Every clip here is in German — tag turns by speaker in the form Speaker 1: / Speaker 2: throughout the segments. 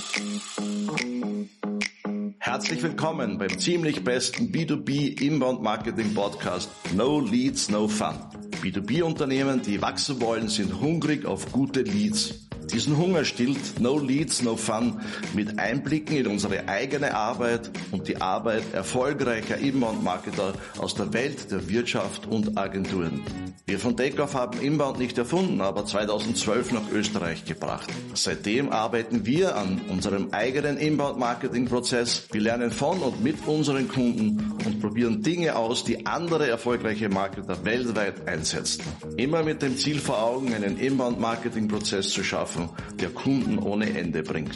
Speaker 1: Herzlich willkommen beim ziemlich besten B2B Inbound Marketing Podcast No Leads, No Fun. B2B-Unternehmen, die wachsen wollen, sind hungrig auf gute Leads. Diesen Hunger stillt No Leads, No Fun mit Einblicken in unsere eigene Arbeit und die Arbeit erfolgreicher Inbound-Marketer aus der Welt der Wirtschaft und Agenturen. Wir von Takeoff haben Inbound nicht erfunden, aber 2012 nach Österreich gebracht. Seitdem arbeiten wir an unserem eigenen Inbound-Marketing-Prozess. Wir lernen von und mit unseren Kunden und probieren Dinge aus, die andere erfolgreiche Marketer weltweit einsetzen. Immer mit dem Ziel vor Augen, einen Inbound-Marketing-Prozess zu schaffen, der Kunden ohne Ende bringt.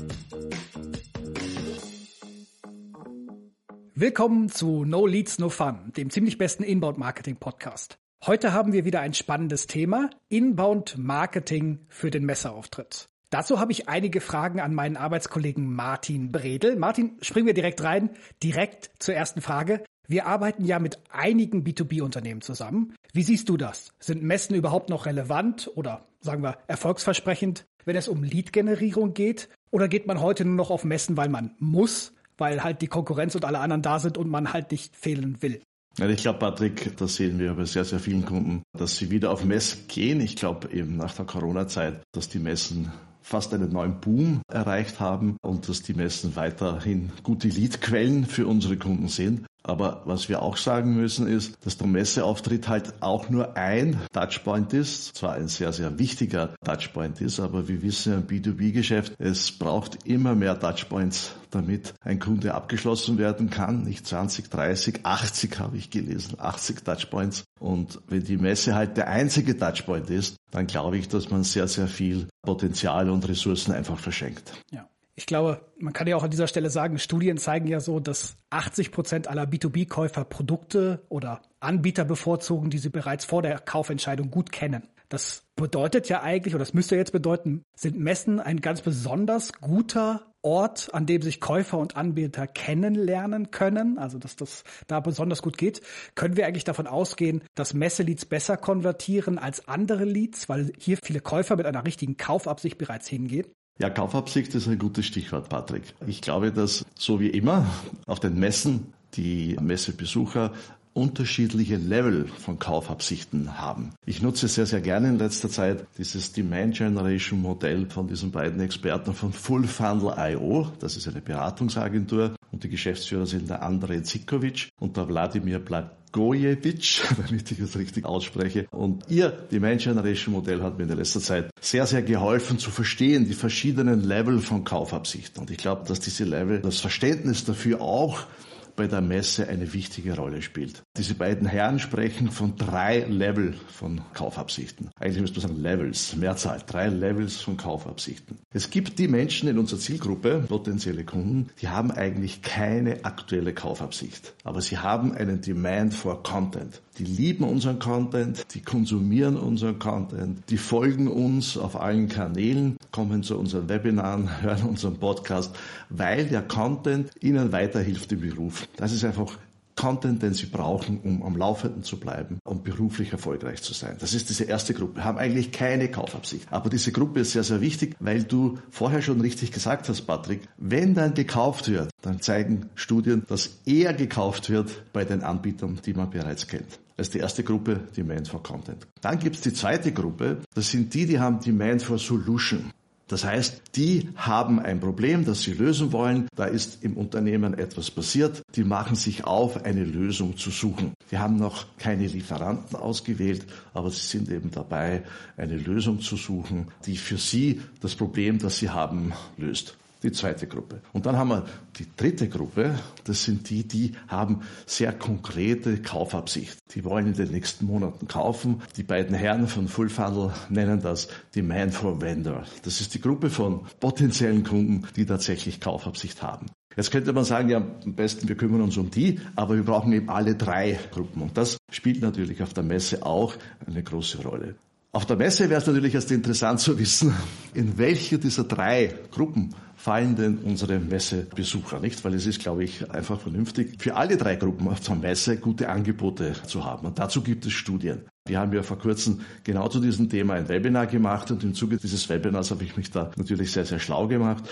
Speaker 2: Willkommen zu No Leads, No Fun, dem ziemlich besten Inbound-Marketing-Podcast. Heute haben wir wieder ein spannendes Thema, Inbound-Marketing für den Messeauftritt. Dazu habe ich einige Fragen an meinen Arbeitskollegen Martin Bredel. Martin, springen wir direkt rein, direkt zur ersten Frage. Wir arbeiten ja mit einigen B2B-Unternehmen zusammen. Wie siehst du das? Sind Messen überhaupt noch relevant oder, sagen wir, erfolgsversprechend, wenn es um Lead-Generierung geht? Oder geht man heute nur noch auf Messen, weil man muss, weil halt die Konkurrenz und alle anderen da sind und man halt nicht fehlen will?
Speaker 1: Ja, ich glaube, Patrick, das sehen wir bei sehr, sehr vielen Kunden, dass sie wieder auf Messen gehen. Ich glaube eben nach der Corona-Zeit, dass die Messen fast einen neuen Boom erreicht haben und dass die Messen weiterhin gute Leadquellen für unsere Kunden sind. Aber was wir auch sagen müssen ist, dass der Messeauftritt halt auch nur ein Touchpoint ist, zwar ein sehr, sehr wichtiger Touchpoint ist, aber wir wissen im B2B-Geschäft, es braucht immer mehr Touchpoints, damit ein Kunde abgeschlossen werden kann. Nicht 20, 30, 80 habe ich gelesen, 80 Touchpoints. Und wenn die Messe halt der einzige Touchpoint ist, dann glaube ich, dass man sehr, sehr viel Potenzial und Ressourcen einfach verschenkt.
Speaker 2: Ja. Ich glaube, man kann ja auch an dieser Stelle sagen, Studien zeigen ja so, dass 80% aller B2B-Käufer Produkte oder Anbieter bevorzugen, die sie bereits vor der Kaufentscheidung gut kennen. Das bedeutet ja eigentlich, oder das müsste jetzt bedeuten, sind Messen ein ganz besonders guter Ort, an dem sich Käufer und Anbieter kennenlernen können, also dass das da besonders gut geht. Können wir eigentlich davon ausgehen, dass Messeleads besser konvertieren als andere Leads, weil hier viele Käufer mit einer richtigen Kaufabsicht bereits hingehen?
Speaker 1: Ja, Kaufabsicht ist ein gutes Stichwort, Patrick. Ich glaube, dass so wie immer auf den Messen die Messebesucher unterschiedliche Level von Kaufabsichten haben. Ich nutze sehr, sehr gerne in letzter Zeit dieses Demand Generation Modell von diesen beiden Experten von Full Funnel.io. Das ist eine Beratungsagentur und die Geschäftsführer sind der Andrej Zikovic und der Wladimir Blagojevich, damit ich das richtig ausspreche. Und ihr Demand Generation Modell hat mir in letzter Zeit sehr, sehr geholfen zu verstehen, die verschiedenen Level von Kaufabsichten. Und ich glaube, dass diese Level, das Verständnis dafür auch bei der Messe eine wichtige Rolle spielt. Diese beiden Herren sprechen von 3 Level von Kaufabsichten. Eigentlich müsste man sagen Levels, Mehrzahl, 3 Levels von Kaufabsichten. Es gibt die Menschen in unserer Zielgruppe, potenzielle Kunden, die haben eigentlich keine aktuelle Kaufabsicht. Aber sie haben einen Demand for Content. Die lieben unseren Content, die konsumieren unseren Content, die folgen uns auf allen Kanälen, kommen zu unseren Webinaren, hören unseren Podcast, weil der Content ihnen weiterhilft im Beruf. Das ist einfach Content, den sie brauchen, um am Laufenden zu bleiben und beruflich erfolgreich zu sein. Das ist diese erste Gruppe, haben eigentlich keine Kaufabsicht. Aber diese Gruppe ist sehr, sehr wichtig, weil du vorher schon richtig gesagt hast, Patrick, wenn dann gekauft wird, dann zeigen Studien, dass eher gekauft wird bei den Anbietern, die man bereits kennt. Das ist die erste Gruppe, Demand for Content. Dann gibt es die zweite Gruppe, das sind die haben Demand for Solution. Das heißt, die haben ein Problem, das sie lösen wollen. Da ist im Unternehmen etwas passiert. Die machen sich auf, eine Lösung zu suchen. Die haben noch keine Lieferanten ausgewählt, aber sie sind eben dabei, eine Lösung zu suchen, die für sie das Problem, das sie haben, löst. Die zweite Gruppe. Und dann haben wir die dritte Gruppe. Das sind die haben sehr konkrete Kaufabsicht. Die wollen in den nächsten Monaten kaufen. Die beiden Herren von Full Funnel nennen das Demand for Vendor. Das ist die Gruppe von potenziellen Kunden, die tatsächlich Kaufabsicht haben. Jetzt könnte man sagen, ja, am besten wir kümmern uns um die, aber wir brauchen eben alle 3 Gruppen. Und das spielt natürlich auf der Messe auch eine große Rolle. Auf der Messe wäre es natürlich erst interessant zu wissen, in welche dieser 3 Gruppen fallen denn unsere Messebesucher, nicht? Weil es ist, glaube ich, einfach vernünftig, für alle 3 Gruppen auf der Messe gute Angebote zu haben. Und dazu gibt es Studien. Wir haben ja vor kurzem genau zu diesem Thema ein Webinar gemacht und im Zuge dieses Webinars habe ich mich da natürlich sehr, sehr schlau gemacht.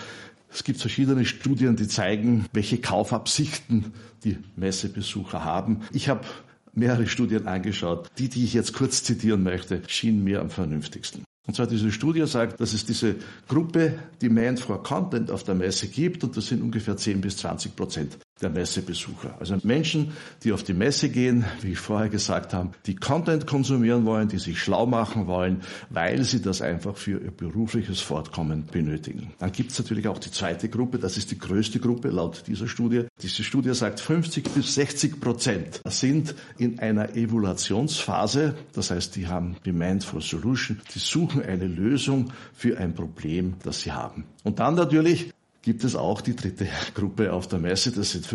Speaker 1: Es gibt verschiedene Studien, die zeigen, welche Kaufabsichten die Messebesucher haben. Ich habe mehrere Studien angeschaut. Die ich jetzt kurz zitieren möchte, schienen mir am vernünftigsten. Und zwar diese Studie sagt, dass es diese Gruppe Demand for Content auf der Messe gibt und das sind ungefähr 10-20% der Messebesucher. Also Menschen, die auf die Messe gehen, wie ich vorher gesagt habe, die Content konsumieren wollen, die sich schlau machen wollen, weil sie das einfach für ihr berufliches Fortkommen benötigen. Dann gibt es natürlich auch die zweite Gruppe, das ist die größte Gruppe laut dieser Studie. Diese Studie sagt, 50-60% sind in einer Evaluationsphase, das heißt, die haben Demand for Solution, die suchen eine Lösung für ein Problem, das sie haben. Und dann natürlich gibt es auch die dritte Gruppe auf der Messe, das sind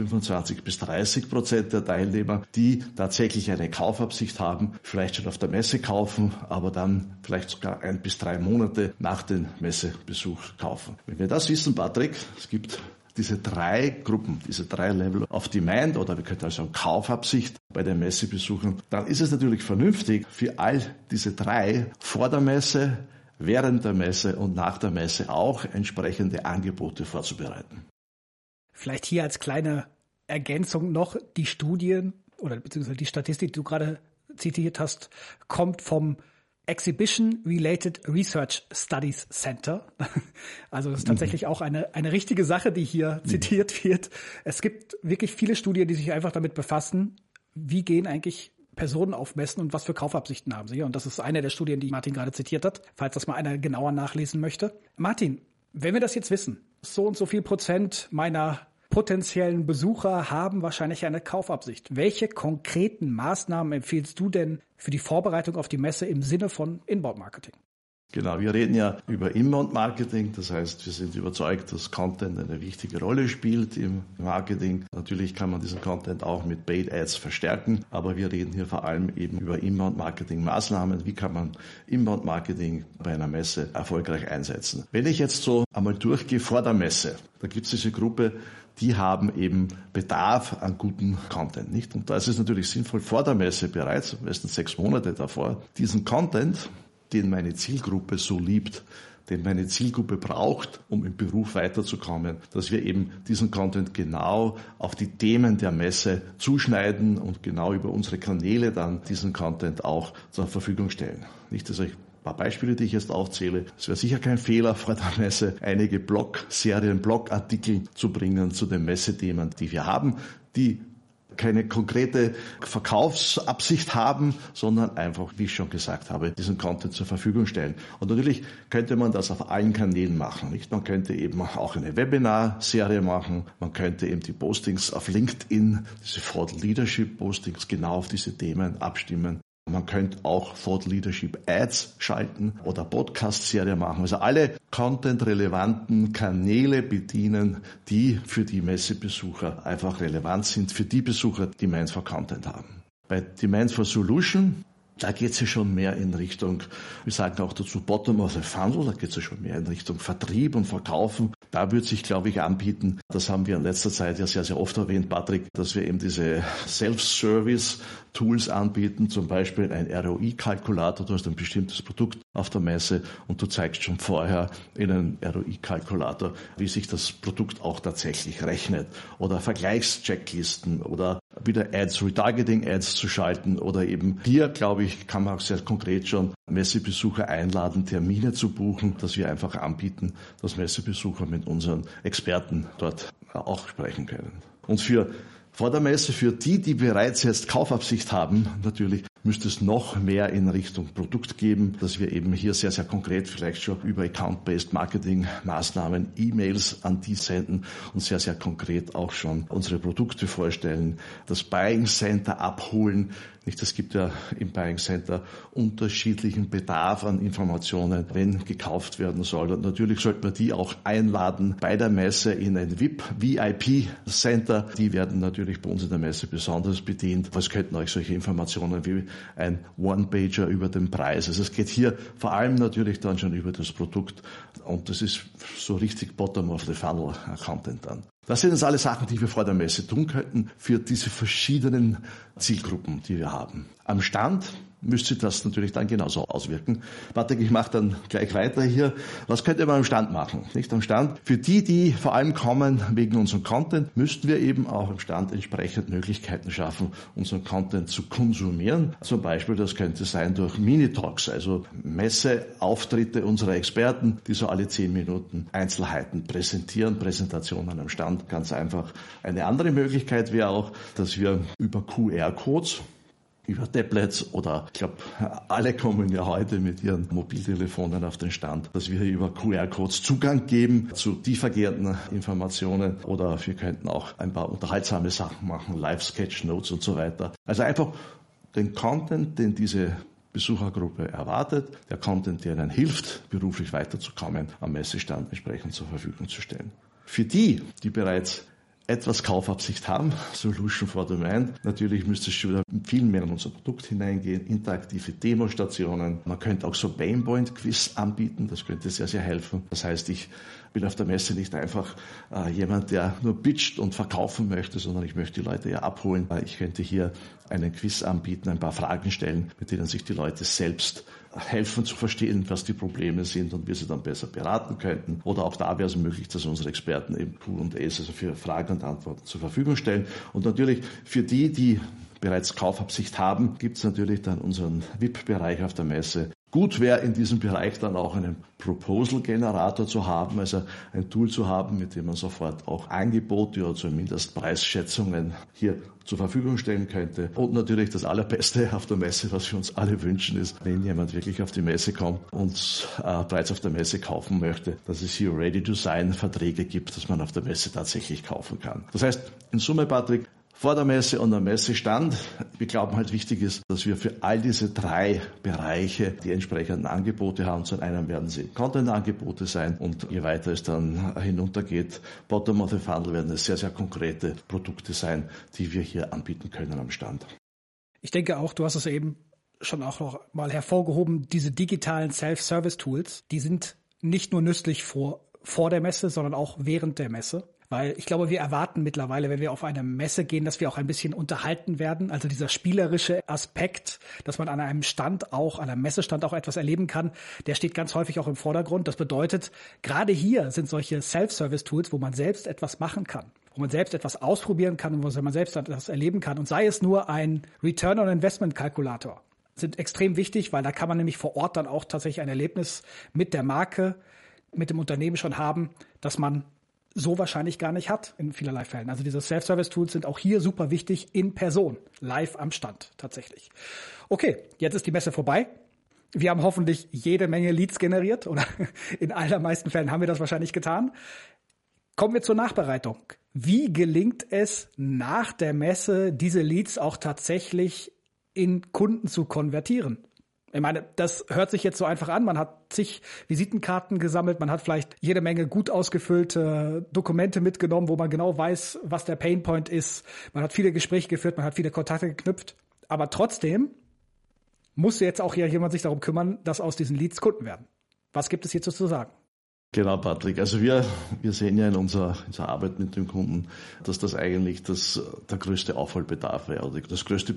Speaker 1: 25-30% der Teilnehmer, die tatsächlich eine Kaufabsicht haben, vielleicht schon auf der Messe kaufen, aber dann vielleicht sogar 1 bis 3 Monate nach dem Messebesuch kaufen. Wenn wir das wissen, Patrick, es gibt diese 3 Gruppen, diese 3 Level of Demand oder wir könnten also sagen Kaufabsicht bei den Messebesuchern, dann ist es natürlich vernünftig, für all diese 3 vor der Messe, während der Messe und nach der Messe auch entsprechende Angebote vorzubereiten.
Speaker 2: Vielleicht hier als kleine Ergänzung noch, die Studien oder beziehungsweise die Statistik, die du gerade zitiert hast, kommt vom Exhibition Related Research Studies Center. Also das ist tatsächlich auch eine richtige Sache, die hier zitiert wird. Es gibt wirklich viele Studien, die sich einfach damit befassen, wie gehen eigentlich Personen auf Messen und was für Kaufabsichten haben sie. Und das ist eine der Studien, die Martin gerade zitiert hat, falls das mal einer genauer nachlesen möchte. Martin, wenn wir das jetzt wissen, so und so viel Prozent meiner potenziellen Besucher haben wahrscheinlich eine Kaufabsicht. Welche konkreten Maßnahmen empfiehlst du denn für die Vorbereitung auf die Messe im Sinne von Inbound-Marketing?
Speaker 1: Genau, wir reden ja über Inbound-Marketing, das heißt, wir sind überzeugt, dass Content eine wichtige Rolle spielt im Marketing. Natürlich kann man diesen Content auch mit Paid Ads verstärken, aber wir reden hier vor allem eben über Inbound-Marketing-Maßnahmen. Wie kann man Inbound-Marketing bei einer Messe erfolgreich einsetzen? Wenn ich jetzt so einmal durchgehe vor der Messe, da gibt es diese Gruppe, die haben eben Bedarf an guten Content, nicht? Und da ist es natürlich sinnvoll, vor der Messe bereits, am besten 6 Monate davor, diesen Content, den meine Zielgruppe so liebt, den meine Zielgruppe braucht, um im Beruf weiterzukommen, dass wir eben diesen Content genau auf die Themen der Messe zuschneiden und genau über unsere Kanäle dann diesen Content auch zur Verfügung stellen. Nicht, dass ich ein paar Beispiele, die ich jetzt aufzähle. Es wäre sicher kein Fehler, vor der Messe einige Blogartikel zu bringen zu den Messethemen, die wir haben, die keine konkrete Verkaufsabsicht haben, sondern einfach, wie ich schon gesagt habe, diesen Content zur Verfügung stellen. Und natürlich könnte man das auf allen Kanälen machen, nicht? Man könnte eben auch eine Webinar-Serie machen, man könnte eben die Postings auf LinkedIn, diese Thought Leadership Postings genau auf diese Themen abstimmen. Man könnte auch Thought Leadership Ads schalten oder Podcast-Serie machen. Also alle content-relevanten Kanäle bedienen, die für die Messebesucher einfach relevant sind, für die Besucher, die Demand for Content haben. Bei Demand for Solution, da geht es ja schon mehr in Richtung, wir sagen auch dazu Bottom of the Funnel, da geht es ja schon mehr in Richtung Vertrieb und Verkaufen. Da wird sich, glaube ich, anbieten, das haben wir in letzter Zeit ja sehr, sehr oft erwähnt, Patrick, dass wir eben diese Self-Service-Tools anbieten, zum Beispiel ein ROI-Kalkulator, du hast ein bestimmtes Produkt auf der Messe und du zeigst schon vorher in einem ROI-Kalkulator, wie sich das Produkt auch tatsächlich rechnet. Oder Vergleichschecklisten oder wieder Ads, Retargeting-Ads zu schalten oder eben hier, glaube ich, kann man auch sehr konkret schon Messebesucher einladen, Termine zu buchen, dass wir einfach anbieten, dass Messebesucher mit unseren Experten dort auch sprechen können. Und vor der Messe, für die bereits jetzt Kaufabsicht haben, natürlich müsste es noch mehr in Richtung Produkt geben, dass wir eben hier sehr, sehr konkret vielleicht schon über Account-Based Marketing-Maßnahmen E-Mails an die senden und sehr, sehr konkret auch schon unsere Produkte vorstellen, das Buying Center abholen. Nicht, es gibt ja im Buying Center unterschiedlichen Bedarf an Informationen, wenn gekauft werden soll. Und natürlich sollten wir die auch einladen bei der Messe in ein VIP-Center. Die werden natürlich bei uns in der Messe besonders bedient. Es könnten euch solche Informationen wie ein One-Pager über den Preis. Also es geht hier vor allem natürlich dann schon über das Produkt und das ist so richtig Bottom of the Funnel Content dann. Das sind jetzt alle Sachen, die wir vor der Messe tun könnten für diese verschiedenen Zielgruppen, die wir haben. Am Stand müsste sich das natürlich dann genauso auswirken. Patrick, ich mache dann gleich weiter hier. Was könnte man am Stand machen? Nicht am Stand. Für die vor allem kommen wegen unserem Content, müssten wir eben auch am Stand entsprechend Möglichkeiten schaffen, unseren Content zu konsumieren. Zum Beispiel, das könnte sein durch Mini-Talks, also Messeauftritte unserer Experten, die so alle 10 Minuten Einzelheiten präsentieren, Präsentationen am Stand. Ganz einfach. Eine andere Möglichkeit wäre auch, dass wir über QR-Codes, über Tablets oder ich glaube, alle kommen ja heute mit ihren Mobiltelefonen auf den Stand, dass wir hier über QR-Codes Zugang geben zu tiefergehenden Informationen oder wir könnten auch ein paar unterhaltsame Sachen machen, Live-Sketch-Notes und so weiter. Also einfach den Content, den diese Besuchergruppe erwartet, der Content, der ihnen hilft, beruflich weiterzukommen, am Messestand entsprechend zur Verfügung zu stellen. Für die bereits etwas Kaufabsicht haben, Solution for the Man. Natürlich müsste es schon wieder viel mehr in unser Produkt hineingehen, interaktive Demostationen. Man könnte auch so Painpoint-Quiz anbieten, das könnte sehr, sehr helfen. Das heißt, ich bin auf der Messe nicht einfach jemand, der nur pitcht und verkaufen möchte, sondern ich möchte die Leute ja abholen. Ich könnte hier einen Quiz anbieten, ein paar Fragen stellen, mit denen sich die Leute selbst helfen zu verstehen, was die Probleme sind und wir sie dann besser beraten könnten. Oder auch da wäre es möglich, dass unsere Experten eben Q&As, also für Fragen und Antworten zur Verfügung stellen. Und natürlich für die bereits Kaufabsicht haben, gibt es natürlich dann unseren VIP-Bereich auf der Messe. Gut wäre in diesem Bereich dann auch einen Proposal-Generator zu haben, also ein Tool zu haben, mit dem man sofort auch Angebote oder zumindest Preisschätzungen hier zur Verfügung stellen könnte. Und natürlich das Allerbeste auf der Messe, was wir uns alle wünschen, ist, wenn jemand wirklich auf die Messe kommt und bereits auf der Messe kaufen möchte, dass es hier Ready-to-Sign-Verträge gibt, dass man auf der Messe tatsächlich kaufen kann. Das heißt, in Summe, Patrick, vor der Messe und am Messestand. Wir glauben halt wichtig ist, dass wir für all diese 3 Bereiche die entsprechenden Angebote haben. Zum einen werden sie Content-Angebote sein und je weiter es dann hinuntergeht, Bottom of the Funnel werden es sehr, sehr konkrete Produkte sein, die wir hier anbieten können am Stand.
Speaker 2: Ich denke auch, du hast es eben schon auch noch mal hervorgehoben, diese digitalen Self-Service-Tools, die sind nicht nur nützlich vor der Messe, sondern auch während der Messe. Weil ich glaube, wir erwarten mittlerweile, wenn wir auf eine Messe gehen, dass wir auch ein bisschen unterhalten werden. Also dieser spielerische Aspekt, dass man an einem Stand auch, an einem Messestand auch etwas erleben kann, der steht ganz häufig auch im Vordergrund. Das bedeutet, gerade hier sind solche Self-Service-Tools, wo man selbst etwas machen kann, wo man selbst etwas ausprobieren kann und wo man selbst etwas erleben kann. Und sei es nur ein Return-on-Investment-Kalkulator, sind extrem wichtig, weil da kann man nämlich vor Ort dann auch tatsächlich ein Erlebnis mit der Marke, mit dem Unternehmen schon haben, dass man so wahrscheinlich gar nicht hat in vielerlei Fällen. Also diese Self-Service-Tools sind auch hier super wichtig in Person, live am Stand tatsächlich. Okay, jetzt ist die Messe vorbei. Wir haben hoffentlich jede Menge Leads generiert oder in allermeisten Fällen haben wir das wahrscheinlich getan. Kommen wir zur Nachbereitung. Wie gelingt es nach der Messe, diese Leads auch tatsächlich in Kunden zu konvertieren? Ich meine, das hört sich jetzt so einfach an. Man hat zig Visitenkarten gesammelt, man hat vielleicht jede Menge gut ausgefüllte Dokumente mitgenommen, wo man genau weiß, was der Painpoint ist. Man hat viele Gespräche geführt, man hat viele Kontakte geknüpft. Aber trotzdem muss jetzt auch hier jemand sich darum kümmern, dass aus diesen Leads Kunden werden. Was gibt es hierzu zu sagen?
Speaker 1: Genau, Patrick. Also wir sehen ja in unserer Arbeit mit dem Kunden, dass das eigentlich der größte Aufholbedarf wäre oder das größte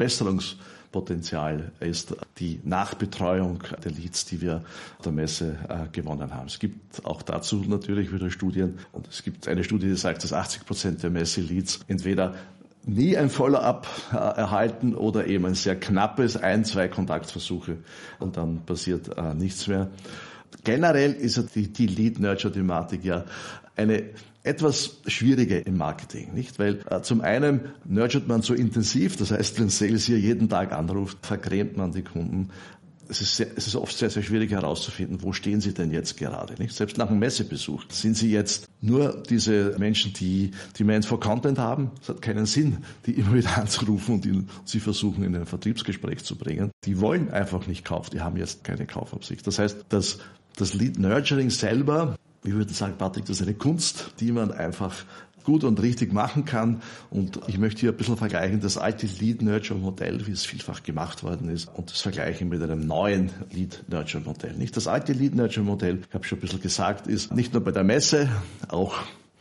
Speaker 1: Verbesserungspotenzial ist die Nachbetreuung der Leads, die wir auf der Messe gewonnen haben. Es gibt auch dazu natürlich wieder Studien und es gibt eine Studie, die sagt, dass 80% der Messe-Leads entweder nie ein Follow-up erhalten oder eben ein sehr knappes 1-2 Kontaktversuche und dann passiert nichts mehr. Generell ist die Lead-Nurture-Thematik ja eine etwas schwierige im Marketing, nicht? Weil zum einen nurturet man so intensiv, das heißt, wenn Sales hier jeden Tag anruft, vergrämt man die Kunden. Es ist oft sehr, sehr schwierig herauszufinden, wo stehen sie denn jetzt gerade, nicht? Selbst nach einem Messebesuch. Sind sie jetzt nur diese Menschen, die Demand for Content haben? Es hat keinen Sinn, die immer wieder anzurufen und sie versuchen, in ein Vertriebsgespräch zu bringen. Die wollen einfach nicht kaufen, die haben jetzt keine Kaufabsicht. Das heißt, das Lead Nurturing selber, ich würde sagen, Patrick, das ist eine Kunst, die man einfach gut und richtig machen kann. Und ich möchte hier ein bisschen vergleichen, das alte Lead-Nurture-Modell, wie es vielfach gemacht worden ist, und das vergleichen mit einem neuen Lead-Nurture-Modell. Nicht das alte Lead-Nurture-Modell, ich habe schon ein bisschen gesagt, ist nicht nur bei der Messe, auch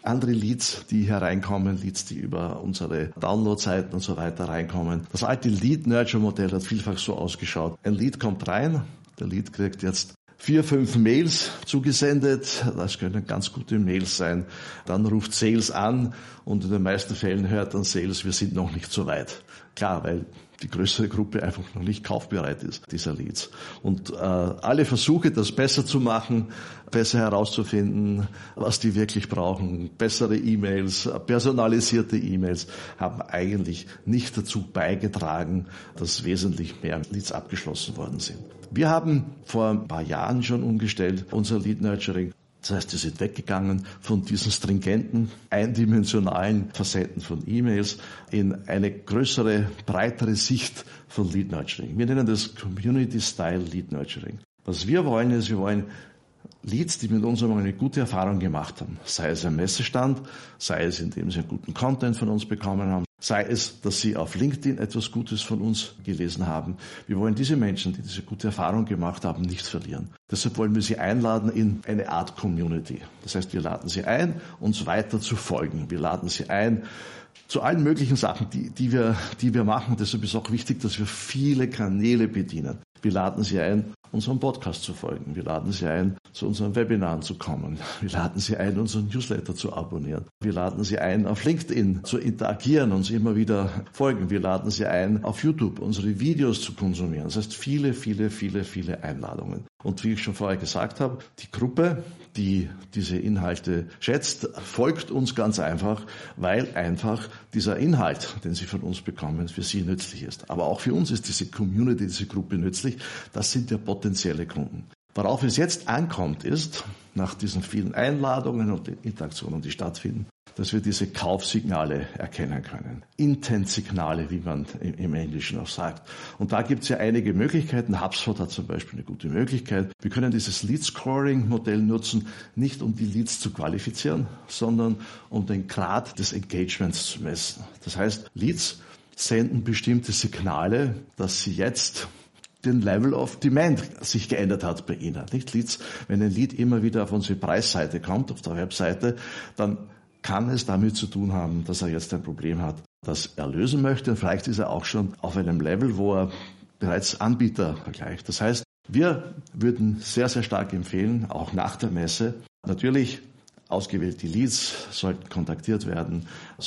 Speaker 1: andere Leads, die hereinkommen, Leads, die über unsere Download-Seiten und so weiter reinkommen. Das alte Lead-Nurture-Modell hat vielfach so ausgeschaut. Ein Lead kommt rein, der Lead kriegt jetzt 4, 5 Mails zugesendet, das können ganz gute Mails sein. Dann ruft Sales an und in den meisten Fällen hört dann Sales, wir sind noch nicht so weit. Klar, weil die größere Gruppe einfach noch nicht kaufbereit ist, dieser Leads. Und alle Versuche, das besser zu machen, besser herauszufinden, was die wirklich brauchen, bessere E-Mails, personalisierte E-Mails, haben eigentlich nicht dazu beigetragen, dass wesentlich mehr Leads abgeschlossen worden sind. Wir haben vor ein paar Jahren schon umgestellt, unser Lead Nurturing. Das heißt, wir sind weggegangen von diesen stringenten, eindimensionalen Facetten von E-Mails in eine größere, breitere Sicht von Lead Nurturing. Wir nennen das Community-Style Lead Nurturing. Was wir wollen, ist, wir wollen Leads, die mit uns einmal eine gute Erfahrung gemacht haben. Sei es ein Messestand, sei es, indem sie einen guten Content von uns bekommen haben, sei es, dass sie auf LinkedIn etwas Gutes von uns gelesen haben. Wir wollen diese Menschen, die diese gute Erfahrung gemacht haben, nicht verlieren. Deshalb wollen wir sie einladen in eine Art Community. Das heißt, wir laden sie ein, uns weiter zu folgen. Wir laden sie ein zu allen möglichen Sachen, die wir machen. Deshalb ist auch wichtig, dass wir viele Kanäle bedienen. Wir laden sie ein, unserem Podcast zu folgen. Wir laden Sie ein, zu unseren Webinaren zu kommen. Wir laden Sie ein, unseren Newsletter zu abonnieren. Wir laden Sie ein, auf LinkedIn zu interagieren, uns immer wieder folgen. Wir laden Sie ein, auf YouTube unsere Videos zu konsumieren. Das heißt, viele Einladungen. Und wie ich schon vorher gesagt habe, die Gruppe, die diese Inhalte schätzt, folgt uns ganz einfach, weil einfach dieser Inhalt, den Sie von uns bekommen, für Sie nützlich ist. Aber auch für uns ist diese Community, diese Gruppe nützlich. Das sind ja potenzielle Kunden. Worauf es jetzt ankommt, ist, nach diesen vielen Einladungen und den Interaktionen, die stattfinden, dass wir diese Kaufsignale erkennen können. Intent-Signale, wie man im Englischen auch sagt. Und da gibt es ja einige Möglichkeiten. HubSpot hat zum Beispiel eine gute Möglichkeit. Wir können dieses Lead-Scoring-Modell nutzen, nicht um die Leads zu qualifizieren, sondern um den Grad des Engagements zu messen. Das heißt, Leads senden bestimmte Signale, dass sie jetzt den Level of Demand sich geändert hat bei Ihnen. Nicht Leads, wenn ein Lead immer wieder auf unsere Preisseite kommt, auf der Webseite, dann kann es damit zu tun haben, dass er jetzt ein Problem hat, das er lösen möchte. Und vielleicht ist er auch schon auf einem Level, wo er bereits Anbieter vergleicht. Das heißt, wir würden sehr, sehr stark empfehlen, auch nach der Messe, natürlich ausgewählte Leads sollten kontaktiert werden,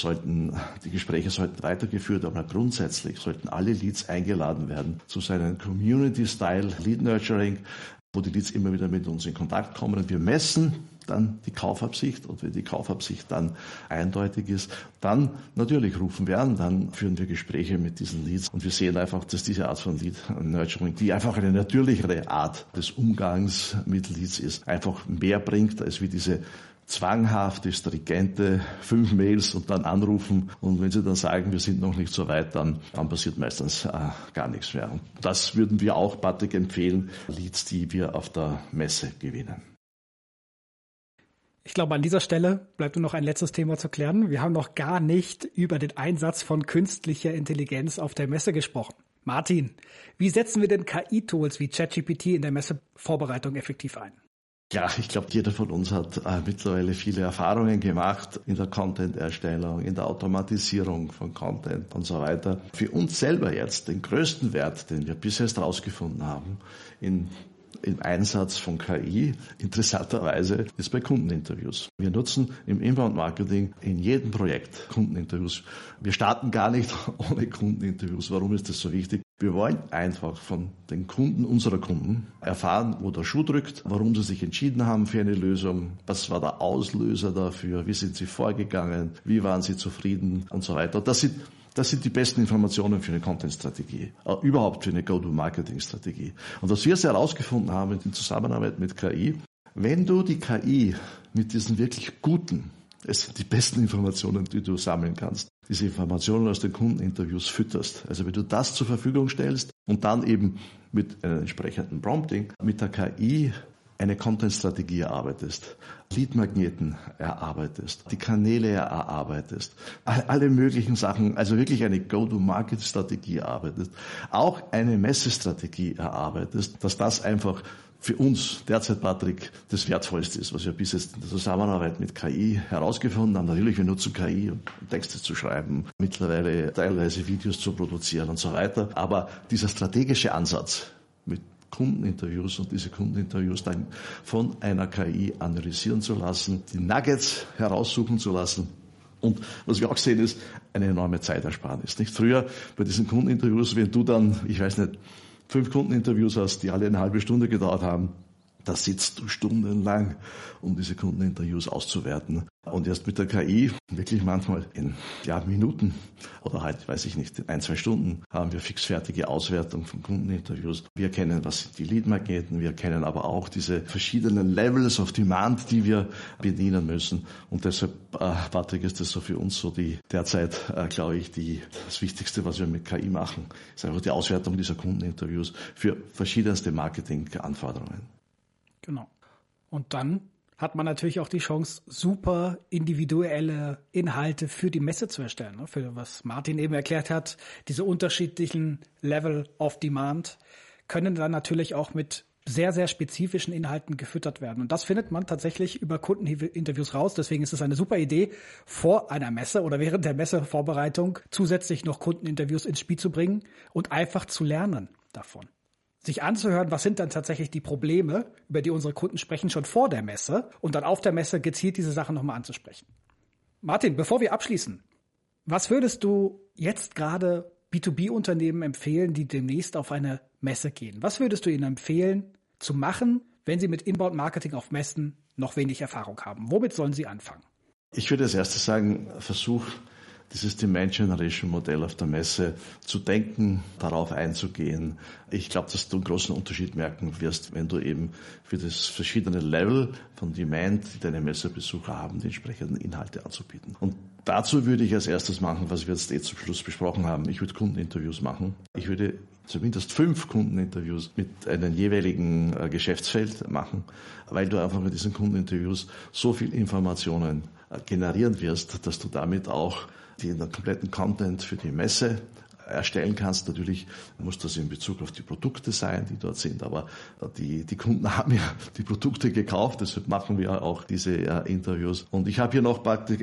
Speaker 1: die Gespräche sollten weitergeführt, aber grundsätzlich sollten alle Leads eingeladen werden zu seinem Community-Style Lead Nurturing, wo die Leads immer wieder mit uns in Kontakt kommen. Und wir messen dann die Kaufabsicht, und wenn die Kaufabsicht dann eindeutig ist, dann natürlich rufen wir an, dann führen wir Gespräche mit diesen Leads und wir sehen einfach, dass diese Art von Lead Nurturing, die einfach eine natürlichere Art des Umgangs mit Leads ist, einfach mehr bringt, als wie diese zwanghafte, stringente 5 Mails und dann anrufen. Und wenn Sie dann sagen, wir sind noch nicht so weit, dann passiert meistens gar nichts mehr. Und das würden wir auch, Patrick, empfehlen, Leads, die wir auf der Messe gewinnen.
Speaker 2: Ich glaube, an dieser Stelle bleibt nur noch ein letztes Thema zu klären. Wir haben noch gar nicht über den Einsatz von künstlicher Intelligenz auf der Messe gesprochen. Martin, wie setzen wir denn KI-Tools wie ChatGPT in der Messevorbereitung effektiv ein?
Speaker 1: Ja, ich glaube, jeder von uns hat mittlerweile viele Erfahrungen gemacht in der Content-Erstellung, in der Automatisierung von Content und so weiter. Für uns selber jetzt den größten Wert, den wir bisher herausgefunden haben, im Einsatz von KI, interessanterweise, ist bei Kundeninterviews. Wir nutzen im Inbound-Marketing in jedem Projekt Kundeninterviews. Wir starten gar nicht ohne Kundeninterviews. Warum ist das so wichtig? Wir wollen einfach von den Kunden unserer Kunden erfahren, wo der Schuh drückt, warum sie sich entschieden haben für eine Lösung, was war der Auslöser dafür, wie sind sie vorgegangen, wie waren sie zufrieden und so weiter. Das sind die besten Informationen für eine Content-Strategie, überhaupt für eine Go-to-Marketing-Strategie. Und was wir jetzt herausgefunden haben in Zusammenarbeit mit KI, wenn du die KI mit diesen wirklich guten, es sind die besten Informationen, die du sammeln kannst, diese Informationen aus den Kundeninterviews fütterst. Also wenn du das zur Verfügung stellst und dann eben mit einem entsprechenden Prompting mit der KI eine Content-Strategie erarbeitest, Lead-Magneten erarbeitest, die Kanäle erarbeitest, alle möglichen Sachen, also wirklich eine Go-to-Market-Strategie erarbeitest, auch eine Messestrategie erarbeitest, dass das einfach für uns derzeit, Patrick, das Wertvollste ist, was wir bis jetzt in der Zusammenarbeit mit KI herausgefunden haben. Natürlich, wir nutzen KI, um Texte zu schreiben, mittlerweile teilweise Videos zu produzieren und so weiter. Aber dieser strategische Ansatz mit Kundeninterviews und diese Kundeninterviews dann von einer KI analysieren zu lassen, die Nuggets heraussuchen zu lassen. Und was wir auch sehen, ist eine enorme Zeitersparnis. Nicht früher bei diesen Kundeninterviews, wenn du dann, 5 Kundeninterviews hast, die alle eine halbe Stunde gedauert haben, da sitzt du stundenlang, um diese Kundeninterviews auszuwerten. Und erst mit der KI, wirklich manchmal in Minuten oder in 1-2 Stunden, haben wir fixfertige Auswertung von Kundeninterviews. Wir kennen, was sind die Lead-Magneten, wir kennen aber auch diese verschiedenen Levels of Demand, die wir bedienen müssen. Und deshalb, Patrick, ist das so für uns so die derzeit, glaube ich, das Wichtigste, was wir mit KI machen, ist einfach die Auswertung dieser Kundeninterviews für verschiedenste Marketing-Anforderungen.
Speaker 2: Genau. Und dann hat man natürlich auch die Chance, super individuelle Inhalte für die Messe zu erstellen. Für was Martin eben erklärt hat, diese unterschiedlichen Level of Demand können dann natürlich auch mit sehr, sehr spezifischen Inhalten gefüttert werden. Und das findet man tatsächlich über Kundeninterviews raus. Deswegen ist es eine super Idee, vor einer Messe oder während der Messevorbereitung zusätzlich noch Kundeninterviews ins Spiel zu bringen und einfach zu lernen davon. Sich anzuhören, was sind dann tatsächlich die Probleme, über die unsere Kunden sprechen, schon vor der Messe und dann auf der Messe gezielt diese Sachen nochmal anzusprechen. Martin, bevor wir abschließen, was würdest du jetzt gerade B2B-Unternehmen empfehlen, die demnächst auf eine Messe gehen? Was würdest du ihnen empfehlen zu machen, wenn sie mit Inbound-Marketing auf Messen noch wenig Erfahrung haben? Womit sollen sie anfangen?
Speaker 1: Ich würde als erstes sagen, versuch dieses Demand-Generation-Modell auf der Messe zu denken, darauf einzugehen. Ich glaube, dass du einen großen Unterschied merken wirst, wenn du eben für das verschiedene Level von Demand, die deine Messebesucher haben, die entsprechenden Inhalte anzubieten. Und dazu würde ich als erstes machen, was wir jetzt zum Schluss besprochen haben. Ich würde Kundeninterviews machen. Ich würde zumindest 5 Kundeninterviews mit einem jeweiligen Geschäftsfeld machen, weil du einfach mit diesen Kundeninterviews so viel Informationen generieren wirst, dass du damit auch den kompletten Content für die Messe erstellen kannst. Natürlich muss das in Bezug auf die Produkte sein, die dort sind, aber die Kunden haben ja die Produkte gekauft, deshalb machen wir auch diese Interviews. Und ich habe hier noch praktisch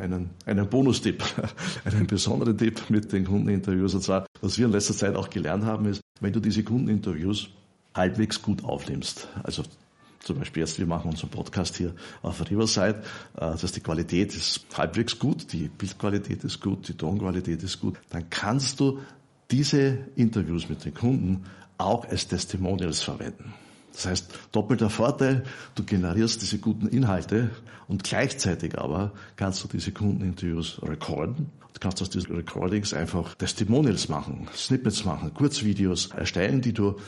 Speaker 1: einen Bonustipp, einen besonderen Tipp mit den Kundeninterviews. Und zwar, was wir in letzter Zeit auch gelernt haben, ist, wenn du diese Kundeninterviews halbwegs gut aufnimmst, also zum Beispiel jetzt, wir machen unseren Podcast hier auf Riverside, das heißt, die Qualität ist halbwegs gut, die Bildqualität ist gut, die Tonqualität ist gut, dann kannst du diese Interviews mit den Kunden auch als Testimonials verwenden. Das heißt, doppelter Vorteil, du generierst diese guten Inhalte und gleichzeitig aber kannst du diese Kundeninterviews recorden. Du kannst aus diesen Recordings einfach Testimonials machen, Snippets machen, Kurzvideos erstellen, die du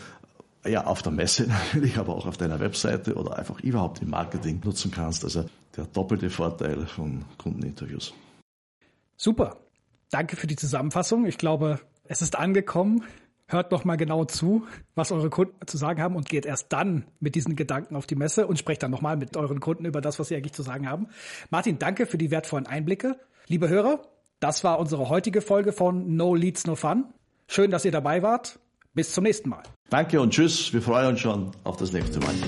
Speaker 1: auf der Messe natürlich, aber auch auf deiner Webseite oder einfach überhaupt im Marketing nutzen kannst. Also der doppelte Vorteil von Kundeninterviews.
Speaker 2: Super. Danke für die Zusammenfassung. Ich glaube, es ist angekommen. Hört noch mal genau zu, was eure Kunden zu sagen haben und geht erst dann mit diesen Gedanken auf die Messe und sprecht dann nochmal mit euren Kunden über das, was sie eigentlich zu sagen haben. Martin, danke für die wertvollen Einblicke. Liebe Hörer, das war unsere heutige Folge von No Leads, No Fun. Schön, dass ihr dabei wart. Bis zum nächsten Mal.
Speaker 1: Danke und tschüss. Wir freuen uns schon auf das nächste Mal.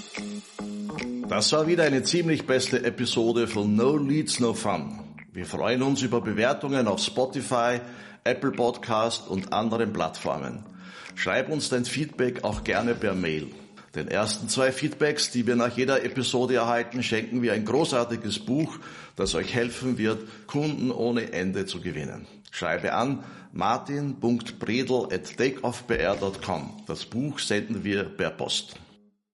Speaker 1: Das war wieder eine ziemlich beste Episode von No Leads, No Fun. Wir freuen uns über Bewertungen auf Spotify, Apple Podcast und anderen Plattformen. Schreib uns dein Feedback auch gerne per Mail. Den ersten 2 Feedbacks, die wir nach jeder Episode erhalten, schenken wir ein großartiges Buch, das euch helfen wird, Kunden ohne Ende zu gewinnen. Schreibe an martin.bredl@takeoffpr.com. Das Buch senden wir per Post.